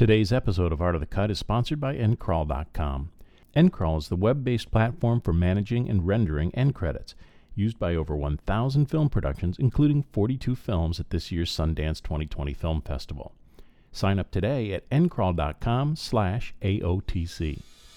Today's episode of Art of the Cut is sponsored by Endcrawl.com. Endcrawl is the web-based platform for managing and rendering end credits, used by over 1,000 film productions, including 42 films at this year's Sundance 2020 Film Festival. Sign up today at endcrawl.com/AOTC.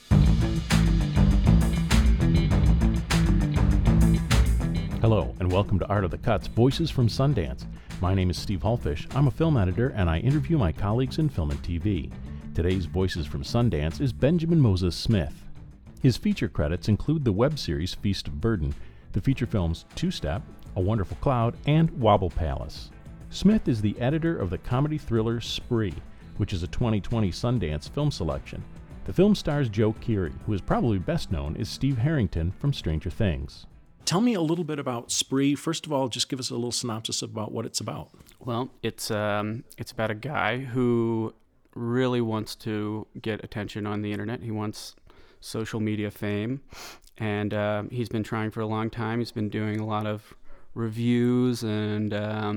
Hello, and welcome to Art of the Cut's Voices from Sundance. My name is Steve Hullfish. I'm a film editor, and I interview my colleagues in film and TV. Today's Voices from Sundance is Benjamin Moses Smith. His feature credits include the web series Feast of Burden, the feature films Two Step, A Wonderful Cloud, and Wobble Palace. Smith is the editor of the comedy thriller Spree, which is a 2020 Sundance film selection. The film stars Joe Keery, who is probably best known as Steve Harrington from Stranger Things. Tell me a little bit about Spree. First of all, just give us a little synopsis about what it's about. Well, it's about a guy who really wants to get attention on the internet. He wants social media fame, and he's been trying for a long time. He's been doing a lot of reviews and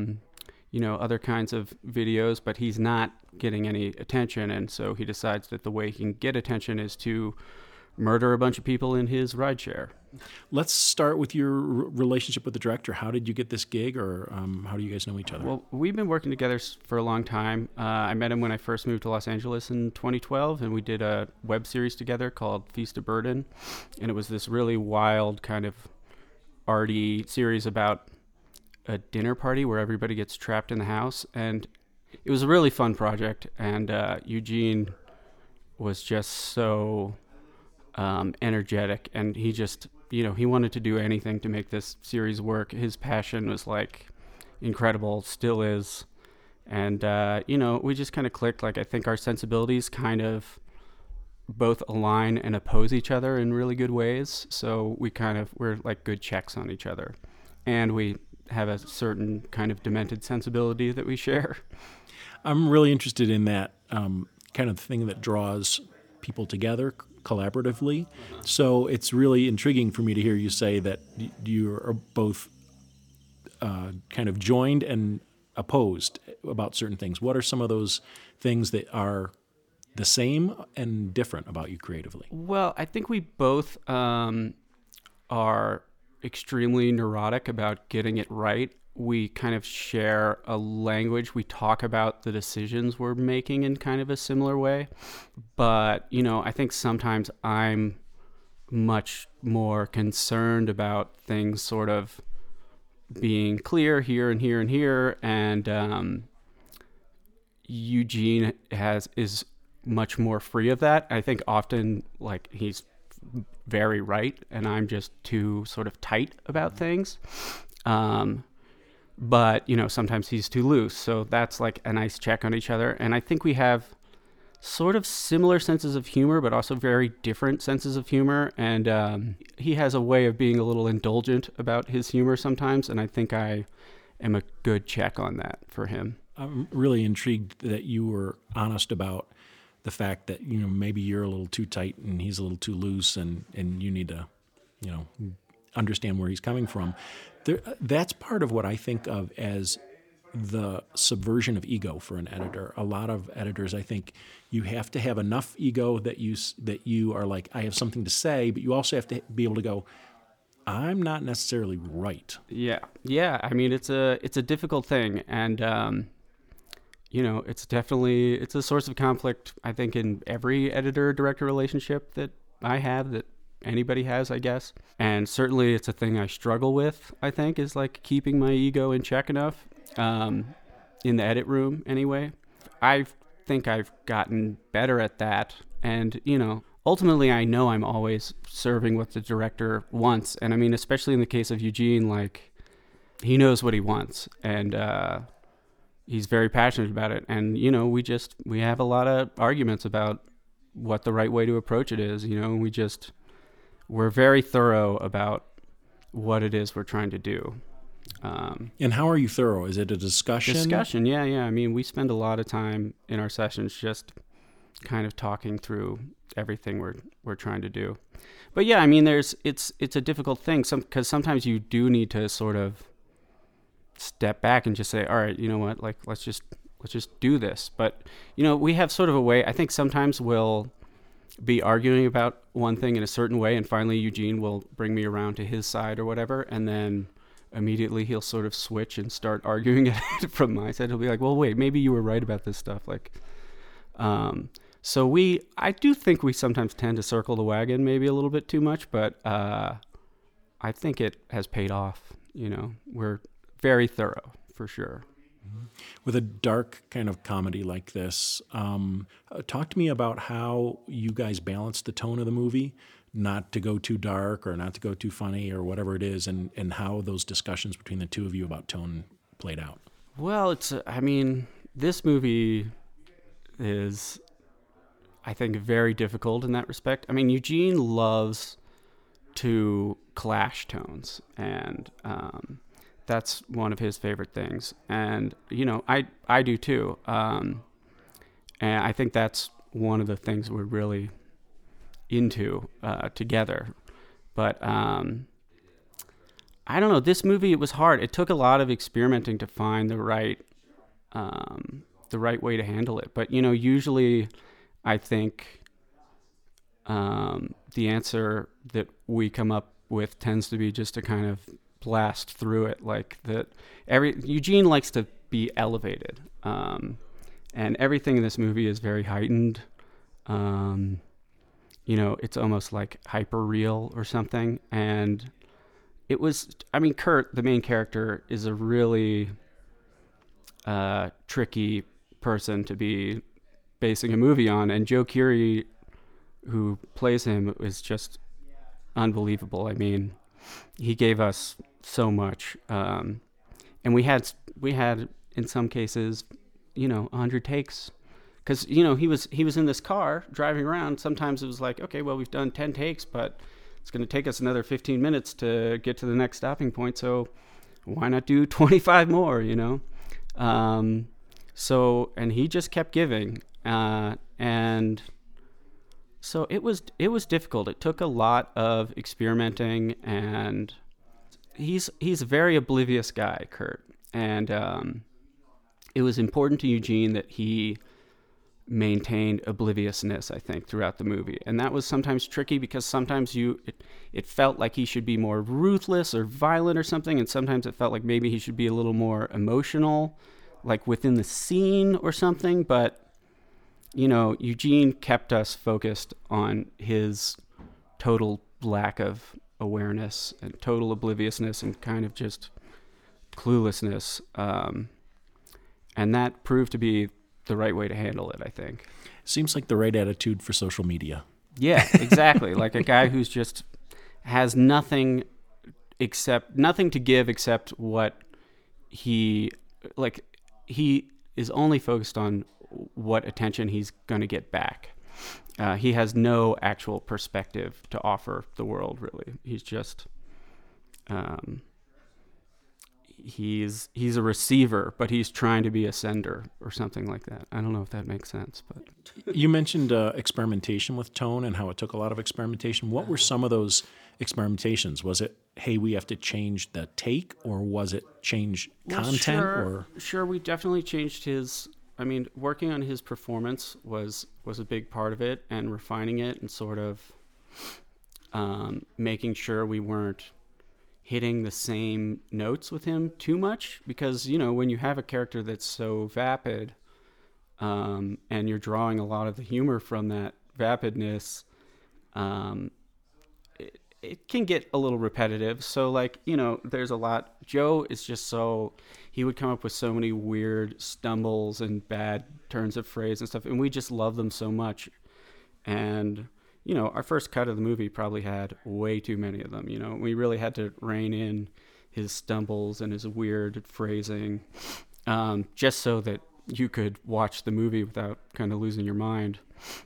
other kinds of videos, but he's not getting any attention, and so he decides that the way he can get attention is to murder a bunch of people in his rideshare. Let's start with your relationship with the director. How did you get this gig, or how do you guys know each other? Well, we've been working together for a long time. I met him when I first moved to Los Angeles in 2012, and we did a web series together called Feast of Burden, and it was this really wild kind of arty series about a dinner party where everybody gets trapped in the house, and it was a really fun project, and Eugene was just so energetic, and he just, he wanted to do anything to make this series work. His passion was incredible, still is. And, we just kind of clicked. I think our sensibilities kind of both align and oppose each other in really good ways. So we're like good checks on each other. And we have a certain kind of demented sensibility that we share. I'm really interested in that kind of thing that draws people together collaboratively. So it's really intriguing for me to hear you say that you are both kind of joined and opposed about certain things. What are some of those things that are the same and different about you creatively? Well, I think we both are extremely neurotic about getting it right. We kind of share a language. We talk about the decisions we're making in kind of a similar way. But, I think sometimes I'm much more concerned about things sort of being clear here and here and here. And Eugene is much more free of that. I think often he's very right, and I'm just too sort of tight about things. But, sometimes he's too loose. So that's a nice check on each other. And I think we have sort of similar senses of humor, but also very different senses of humor. And he has a way of being a little indulgent about his humor sometimes. And I think I am a good check on that for him. I'm really intrigued that you were honest about the fact that, maybe you're a little too tight and he's a little too loose, and you need to, understand where he's coming from. That's part of what I think of as the subversion of ego for an editor. A lot of editors, I think, you have to have enough ego that you are like, I have something to say, but you also have to be able to go, I'm not necessarily right. Yeah. I mean, it's a difficult thing, and it's a source of conflict, I think, in every editor-director relationship that I have, that anybody has, I guess. And certainly it's a thing I struggle with, I think, is keeping my ego in check enough, in the edit room anyway. I think I've gotten better at that. And, ultimately I know I'm always serving what the director wants. And I mean, especially in the case of Eugene, he knows what he wants, and he's very passionate about it. And, we have a lot of arguments about what the right way to approach it is. We're very thorough about what it is we're trying to do. And how are you thorough? Is it a discussion? Discussion, yeah. I mean, we spend a lot of time in our sessions just kind of talking through everything we're trying to do. But yeah, I mean, it's a difficult thing, because sometimes you do need to sort of step back and just say, all right, you know what, let's just let's just do this. But, you know, we have sort of a way, I think sometimes we'll be arguing about one thing in a certain way, and finally Eugene will bring me around to his side or whatever, and then immediately he'll sort of switch and start arguing it from my side. He'll be like, well, wait, maybe you were right about this stuff. Like, so I do think we sometimes tend to circle the wagon maybe a little bit too much, but I think it has paid off. You know, we're very thorough for sure. With a dark kind of comedy like this, talk to me about how you guys balance the tone of the movie, not to go too dark or not to go too funny or whatever it is, and how those discussions between the two of you about tone played out. Well, I mean, this movie is, I think, very difficult in that respect. I mean, Eugene loves to clash tones, and that's one of his favorite things. And, you know, I do too. And I think that's one of the things we're really into together. But I don't know, this movie, it was hard. It took a lot of experimenting to find the right way to handle it. But, you know, usually I think the answer that we come up with tends to be just to kind of blast through it, like that. Eugene likes to be elevated, and everything in this movie is very heightened. You know, it's almost like hyper real or something. And it was, I mean, Kurt, the main character, is a really tricky person to be basing a movie on, and Joe Keery, who plays him, is just unbelievable. I mean, he gave us so much, and we had in some cases, you know, 100 takes, because, you know, he was in this car driving around. Sometimes it was like, okay, well, we've done 10 takes, but it's going to take us another 15 minutes to get to the next stopping point, so why not do 25 more, you know? So, and he just kept giving, and so it was difficult. It took a lot of experimenting, and he's a very oblivious guy, Kurt. And it was important to Eugene that he maintained obliviousness, I think, throughout the movie. And that was sometimes tricky, because sometimes it felt like he should be more ruthless or violent or something, and sometimes it felt like maybe he should be a little more emotional, like within the scene or something. But, you know, Eugene kept us focused on his total lack of awareness and total obliviousness and kind of just cluelessness. And that proved to be the right way to handle it, I think. Seems like the right attitude for social media. Yeah, exactly. Like a guy who's just has nothing to give except what he is only focused on what attention he's going to get back. He has no actual perspective to offer the world, really. He's just he's a receiver, but he's trying to be a sender or something like that. I don't know if that makes sense, but you mentioned experimentation with tone and how it took a lot of experimentation. What were some of those experimentations? Was it, hey, we have to change the take, or was it change content? Sure, we definitely changed his. I mean, working on his performance was a big part of it, and refining it and sort of making sure we weren't hitting the same notes with him too much, because, you know, when you have a character that's so vapid, and you're drawing a lot of the humor from that vapidness, it can get a little repetitive. So, like, you know, there's a lot. Joe is just he would come up with so many weird stumbles and bad turns of phrase and stuff, and we just love them so much. And, you know, our first cut of the movie probably had way too many of them. You know, we really had to rein in his stumbles and his weird phrasing, just so that you could watch the movie without kind of losing your mind.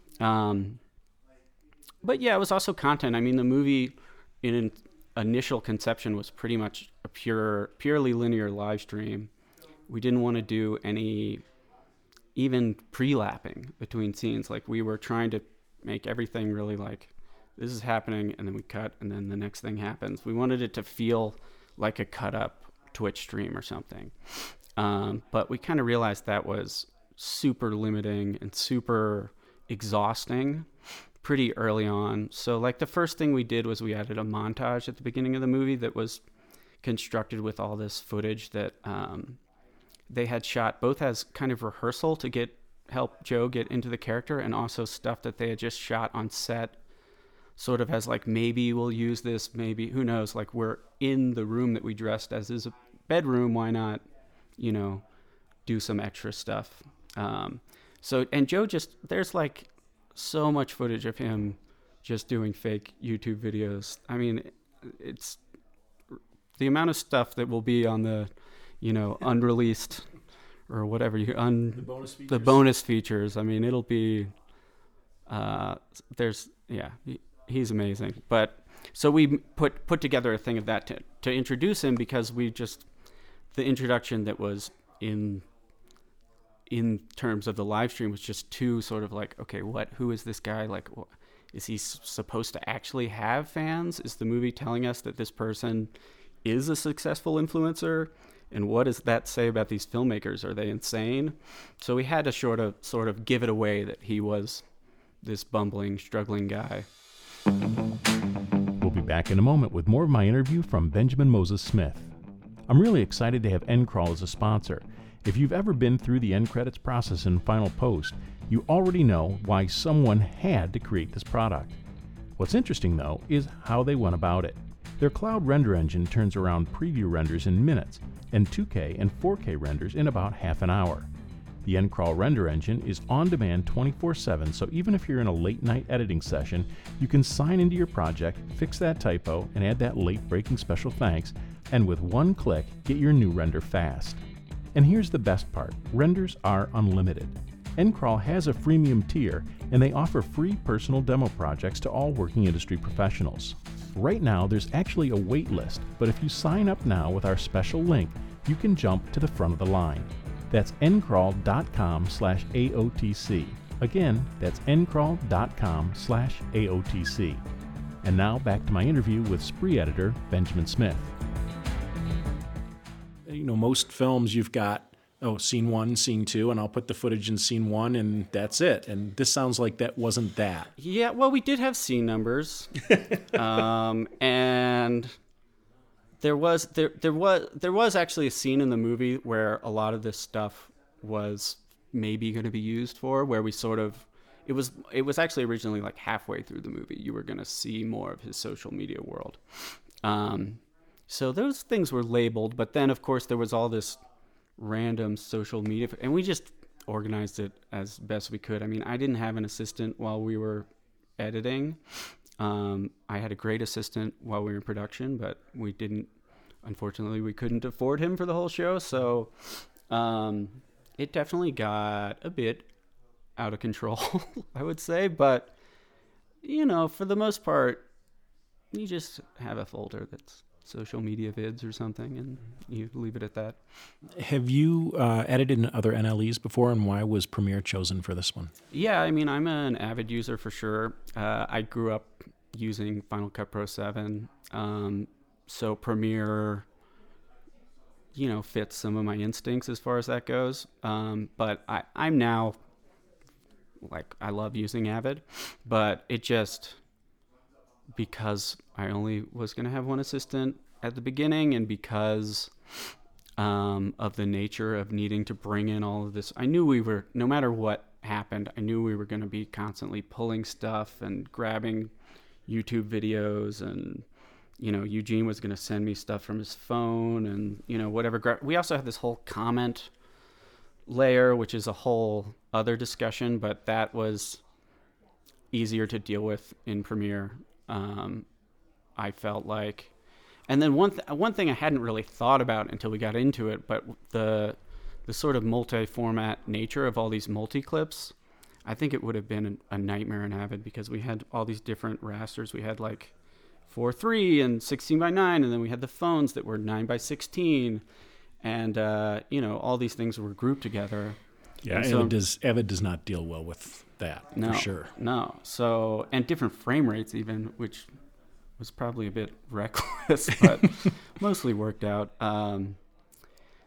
But yeah, it was also content. I mean, the movie in an initial conception was pretty much a purely linear live stream. We didn't want to do any even pre-lapping between scenes. Like, we were trying to make everything really like, this is happening, and then we cut, and then the next thing happens. We wanted it to feel like a cut up Twitch stream or something. But we kind of realized that was super limiting and super exhausting pretty early on. So like the first thing we did was we added a montage at the beginning of the movie that was constructed with all this footage that they had shot both as kind of rehearsal to help Joe get into the character, and also stuff that they had just shot on set sort of as like, maybe we'll use this, maybe, who knows, like we're in the room that we dressed as is a bedroom, why not, do some extra stuff. And Joe there's like so much footage of him just doing fake YouTube videos. I mean, it's the amount of stuff that will be on the, unreleased or whatever the bonus features. I mean, it'll be, he's amazing. But so we put together a thing of that to introduce him, because the introduction that was in terms of the live stream was just too sort of like, okay, who is this guy? Like, is he supposed to actually have fans? Is the movie telling us that this person is a successful influencer? And what does that say about these filmmakers? Are they insane? So we had to sort of give it away that he was this bumbling, struggling guy. We'll be back in a moment with more of my interview from Benjamin Moses Smith. I'm really excited to have EndCrawl as a sponsor. If you've ever been through the end credits process in Final Post, you already know why someone had to create this product. What's interesting, though, is how they went about it. Their cloud render engine turns around preview renders in minutes, and 2K and 4K renders in about half an hour. The EndCrawl render engine is on demand 24/7, so even if you're in a late night editing session, you can sign into your project, fix that typo, and add that late breaking special thanks, and with one click, get your new render fast. And here's the best part, renders are unlimited. EndCrawl has a freemium tier, and they offer free personal demo projects to all working industry professionals. Right now, there's actually a wait list, but if you sign up now with our special link, you can jump to the front of the line. That's endcrawl.com/AOTC. Again, that's endcrawl.com/AOTC. And now back to my interview with Spree editor Benjamin Smith. Most films you've got, scene 1, scene 2, and I'll put the footage in scene 1 and that's it. And this sounds like that wasn't that. Yeah, well, we did have scene numbers. And there was actually a scene in the movie where a lot of this stuff was maybe going to be used for, where we sort of, it was actually originally like halfway through the movie you were going to see more of his social media world. So those things were labeled, but then of course there was all this random social media, and we just organized it as best we could. I mean, I didn't have an assistant while we were editing. I had a great assistant while we were in production, but unfortunately we couldn't afford him for the whole show. So it definitely got a bit out of control, I would say. But, for the most part, you just have a folder that's social media vids or something, and you leave it at that. Have you edited in other NLEs before, and why was Premiere chosen for this one? Yeah, I mean, I'm an avid user for sure. I grew up using Final Cut Pro 7, so Premiere, fits some of my instincts as far as that goes. But I'm now, I love using Avid, but it just, because I only was going to have one assistant at the beginning, and because of the nature of needing to bring in all of this, I knew no matter what happened, I knew we were going to be constantly pulling stuff and grabbing YouTube videos, and, Eugene was going to send me stuff from his phone, and, whatever. We also have this whole comment layer, which is a whole other discussion, but that was easier to deal with in Premiere. I felt like, and then one thing I hadn't really thought about until we got into it, but the sort of multi-format nature of all these multi-clips, I think it would have been a nightmare in Avid, because we had all these different rasters. We had 4:3 and 16:9, and then we had the phones that were 9:16, and all these things were grouped together. Yeah, Avid does not deal well with that, for sure. No. So, and different frame rates even, which was probably a bit reckless, but mostly worked out.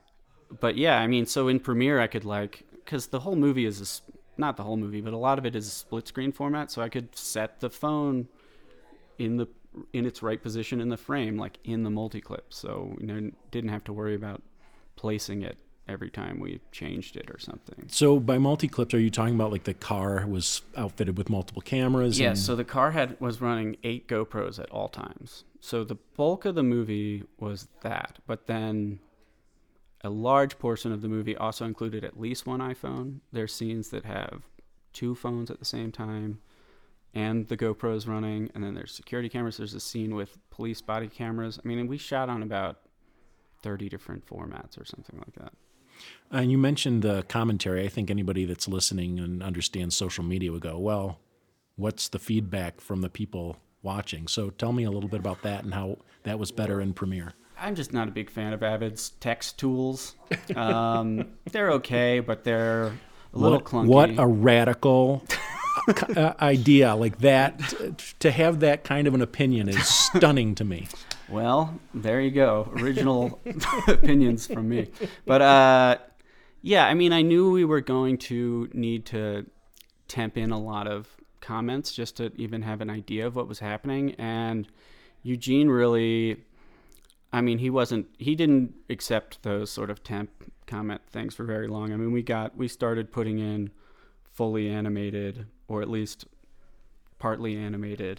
But yeah, I mean, so in Premiere I could because the whole movie is not the whole movie, but a lot of it is a split screen format, so I could set the phone in its right position in the frame, like in the multi-clip. So didn't have to worry about placing it every time we changed it or something. So by multi-clips, are you talking about like the car was outfitted with multiple cameras? Yes, so the car was running 8 GoPros at all times. So the bulk of the movie was that, but then a large portion of the movie also included at least one iPhone. There's scenes that have 2 phones at the same time and the GoPros running, and then there's security cameras. There's a scene with police body cameras. I mean, we shot on about 30 different formats or something like that. And you mentioned the commentary. I think anybody that's listening and understands social media would go, well, what's the feedback from the people watching? So tell me a little bit about that and how that was better in Premiere. I'm just not a big fan of Avid's text tools. They're okay, but they're a little clunky. What a radical idea. Like that, to have that kind of an opinion is stunning to me. Well, there you go. Original opinions from me. But yeah, I mean, I knew we were going to need to temp in a lot of comments just to even have an idea of what was happening. And Eugene really, I mean, he didn't accept those sort of temp comment things for very long. I mean, we started putting in fully animated, or at least partly animated,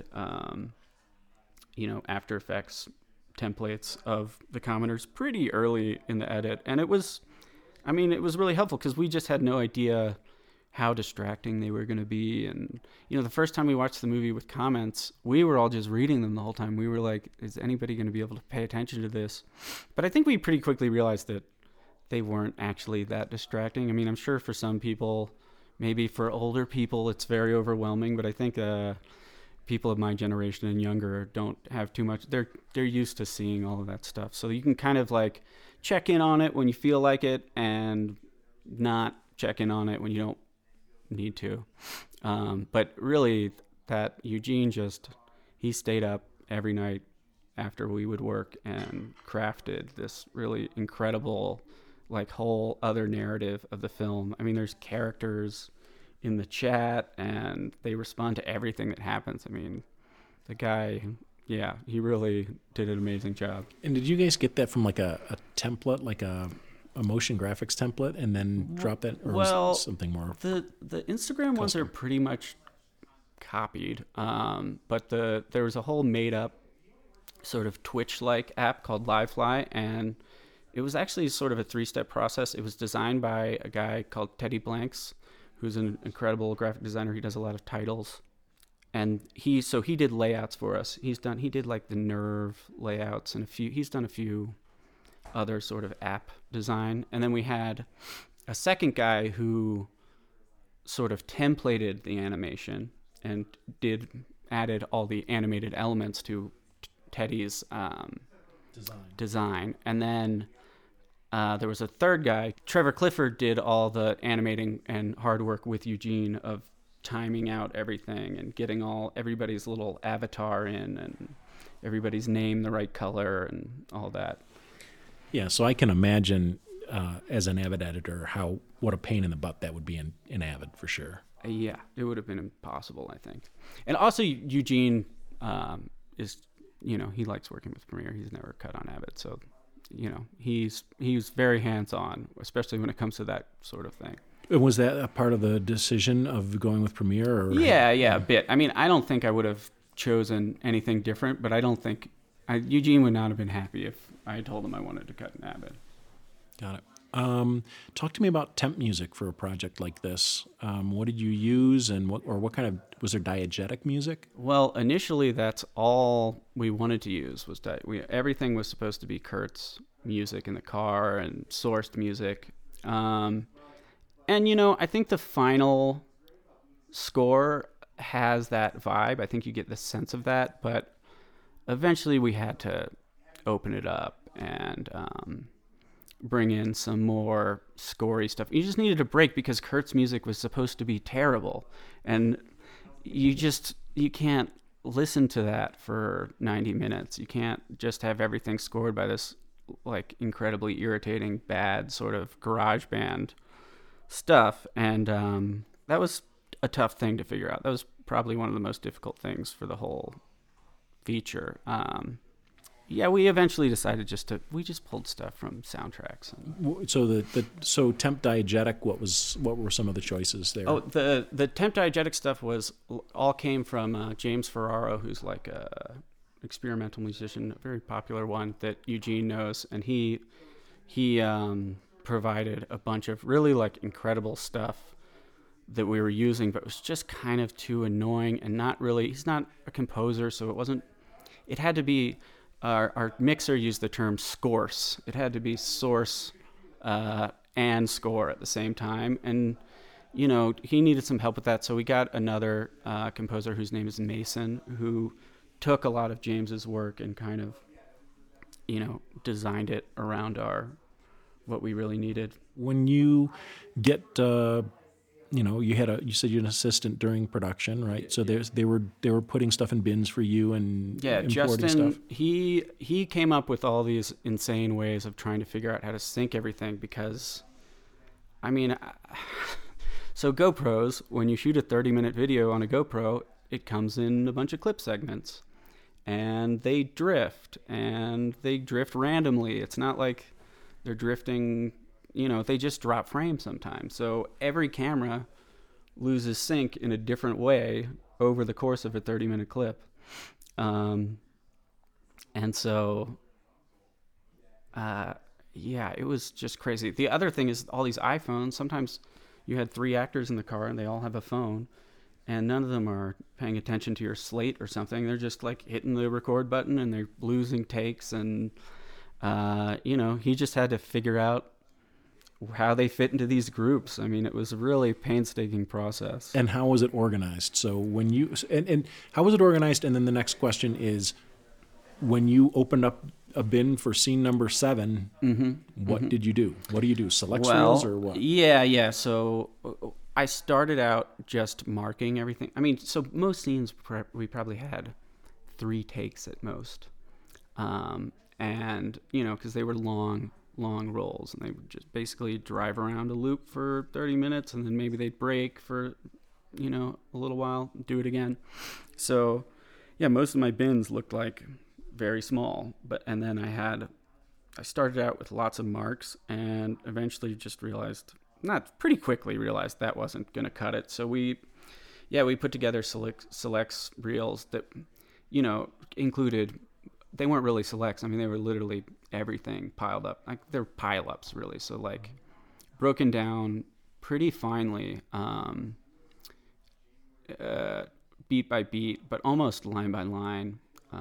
After Effects templates of the commenters pretty early in the edit. And it was really helpful because we just had no idea how distracting they were going to be. And, the first time we watched the movie with comments, we were all just reading them the whole time. We were like, is anybody going to be able to pay attention to this? But I think we pretty quickly realized that they weren't actually that distracting. I mean, I'm sure for some people, maybe for older people, it's very overwhelming, but I think people of my generation and younger don't have too much. They're used to seeing all of that stuff. So you can kind of like check in on it when you feel like it and not check in on it when you don't need to. But really, that Eugene he stayed up every night after we would work and crafted this really incredible, like, whole other narrative of the film. I mean, there's characters in the chat and they respond to everything that happens. I mean, the guy, yeah, he really did an amazing job. And did you guys get that from like a template, like a motion graphics template, and then drop that, or was it something more? The Instagram ones are pretty much copied, but there was a whole made up sort of Twitch-like app called Livefly, and it was actually sort of a 3-step process. It was designed by a guy called Teddy Blanks, who's an incredible graphic designer. He does a lot of titles, and he did layouts for us. He did like the Nerve layouts and he's done a few other sort of app design. And then we had a second guy who sort of templated the animation and added all the animated elements to Teddy's design. And then there was a third guy. Trevor Clifford did all the animating and hard work with Eugene of timing out everything and getting everybody's little avatar in and everybody's name the right color and all that. Yeah, so I can imagine as an Avid editor what a pain in the butt that would be in Avid for sure. Yeah, it would have been impossible, I think. And also Eugene he likes working with Premiere. He's never cut on Avid, so he's very hands-on, especially when it comes to that sort of thing. And was that a part of the decision of going with Premiere? Or? Yeah, a bit. I mean, I don't think I would have chosen anything different, but I don't think Eugene would not have been happy if I had told him I wanted to cut in Avid. Got it. Talk to me about temp music for a project like this. What did you use, and what kind of, was there diegetic music? Well, initially that's all we wanted to use was everything was supposed to be Kurt's music in the car and sourced music. And I think the final score has that vibe. I think you get the sense of that, but eventually we had to open it up and bring in some more scory stuff. You just needed a break because Kurt's music was supposed to be terrible, and you can't listen to that for 90 minutes. You can't just have everything scored by this like incredibly irritating, bad sort of garage band stuff. And that was a tough thing to figure out. That was probably one of the most difficult things for the whole feature. Yeah, we eventually decided we just pulled stuff from soundtracks. So Temp Diegetic, what were some of the choices there? Oh, the Temp Diegetic stuff all came from James Ferraro, who's like a experimental musician, a very popular one that Eugene knows, and he provided a bunch of really like incredible stuff that we were using, but it was just kind of too annoying and not really. He's not a composer, so it had to be. Our mixer used the term scourse. It had to be source and score at the same time. And, he needed some help with that. So we got another composer whose name is Mason, who took a lot of James's work and kind of, designed it around what we really needed. When you get... you said you're an assistant during production, right? So they were putting stuff in bins for you and importing Justin, stuff. He came up with all these insane ways of trying to figure out how to sync everything because, so GoPros, when you shoot a 30-minute video on a GoPro, it comes in a bunch of clip segments, and they drift randomly. It's not like they're drifting. They just drop frames sometimes. So every camera loses sync in a different way over the course of a 30-minute clip. And so, it was just crazy. The other thing is all these iPhones, sometimes you had 3 actors in the car and they all have a phone, and none of them are paying attention to your slate or something. They're just like hitting the record button and they're losing takes. And, he just had to figure out how they fit into these groups. It was a really painstaking process. And how was it organized? So when you and how was it organized? And then the next question is, when you opened up a bin for scene number 7, what did you do? What do you do? Select reels or what? Yeah. So I started out just marking everything. So most scenes we probably had 3 takes at most, and because they were long rolls, and they would just basically drive around a loop for 30 minutes, and then maybe they'd break for, a little while, do it again. So, yeah, most of my bins looked like very small, and then I started out with lots of marks, and eventually just pretty quickly realized that wasn't going to cut it. So we put together selects reels that, included, they weren't really selects. They were literally everything piled up. Like, they're pile-ups, really. So, like, broken down pretty finely, beat by beat, but almost line by line.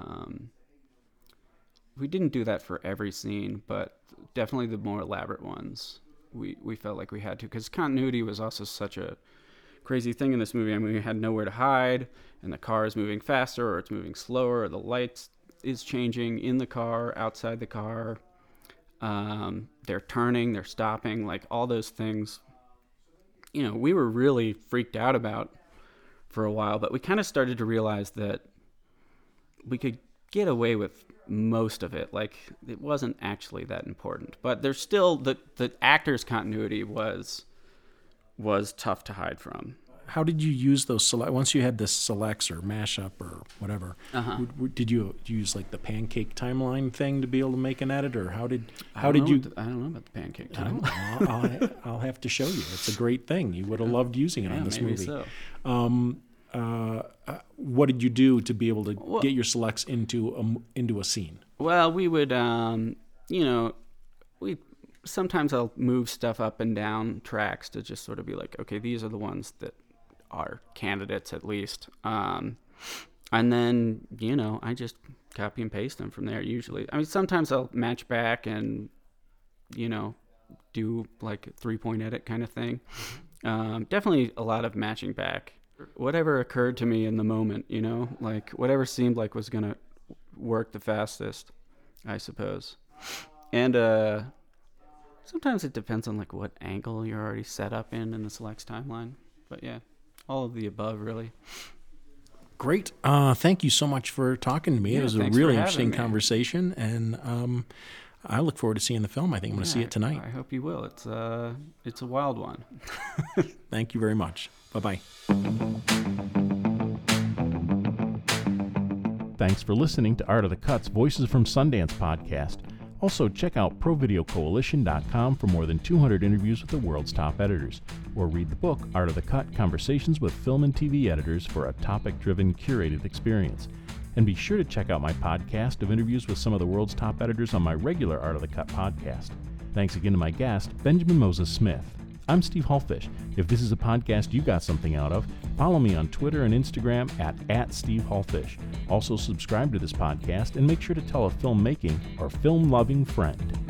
We didn't do that for every scene, but definitely the more elaborate ones, we felt like we had to, because continuity was also such a crazy thing in this movie. We had nowhere to hide, and the car is moving faster, or it's moving slower, or the lights is changing in the car, outside the car. They're turning, they're stopping, like all those things. We were really freaked out about for a while, but we kind of started to realize that we could get away with most of it. Like, it wasn't actually that important, but there's still the actor's continuity was tough to hide from. How did you use those once you had this selects or mashup or whatever? Did you use like the pancake timeline thing to be able to make an edit, or how did you? I don't know about the pancake timeline. I'll have to show you. It's a great thing. You would have loved using it on this movie. So. What did you do to be able to get your selects into a scene? Well, we would, sometimes I'll move stuff up and down tracks to just sort of be like, okay, these are the ones that are candidates at least. And then, I just copy and paste them from there usually. Sometimes I'll match back and, do like a 3-point edit kind of thing. Definitely a lot of matching back. Whatever occurred to me in the moment, like whatever seemed like was going to work the fastest, I suppose. And sometimes it depends on like what angle you're already set up in the selects timeline. But yeah, all of the above, really. Great. Thank you so much for talking to me. Yeah, it was a really interesting conversation. And I look forward to seeing the film. I think I'm going to see it tonight. I hope you will. It's a wild one. Thank you very much. Bye-bye. Thanks for listening to Art of the Cut's Voices from Sundance podcast. Also, check out ProVideoCoalition.com for more than 200 interviews with the world's top editors, or read the book Art of the Cut, Conversations with Film and TV Editors for a topic-driven, curated experience. And be sure to check out my podcast of interviews with some of the world's top editors on my regular Art of the Cut podcast. Thanks again to my guest, Benjamin Moses Smith. I'm Steve Hullfish. If this is a podcast you got something out of, follow me on Twitter and Instagram at Steve Hullfish. Also subscribe to this podcast and make sure to tell a filmmaking or film-loving friend.